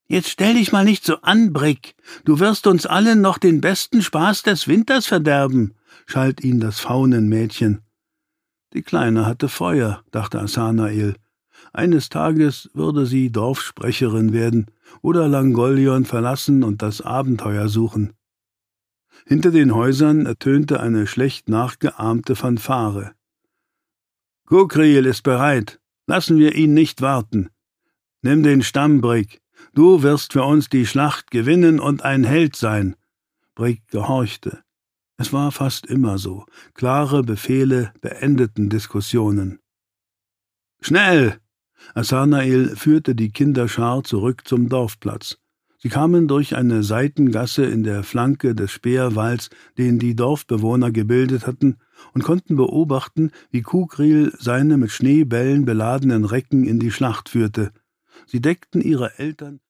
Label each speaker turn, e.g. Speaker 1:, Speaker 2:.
Speaker 1: »Jetzt stell dich mal nicht so an, Brick. Du wirst uns allen noch den besten Spaß des Winters verderben«, schalt ihn das Faunenmädchen. Die Kleine hatte Feuer, dachte Asanael. Eines Tages würde sie Dorfsprecherin werden oder Langolion verlassen und das Abenteuer suchen. Hinter den Häusern ertönte eine schlecht nachgeahmte Fanfare. »Kukriel ist bereit. Lassen wir ihn nicht warten. Nimm den Stamm, Brick. Du wirst für uns die Schlacht gewinnen und ein Held sein.« Brick gehorchte. Es war fast immer so. Klare Befehle beendeten Diskussionen. »Schnell!« Asanael führte die Kinderschar zurück zum Dorfplatz. Sie kamen durch eine Seitengasse in der Flanke des Speerwalds, den die Dorfbewohner gebildet hatten, und konnten beobachten, wie Kukriel seine mit Schneebällen beladenen Recken in die Schlacht führte. Sie deckten ihre Eltern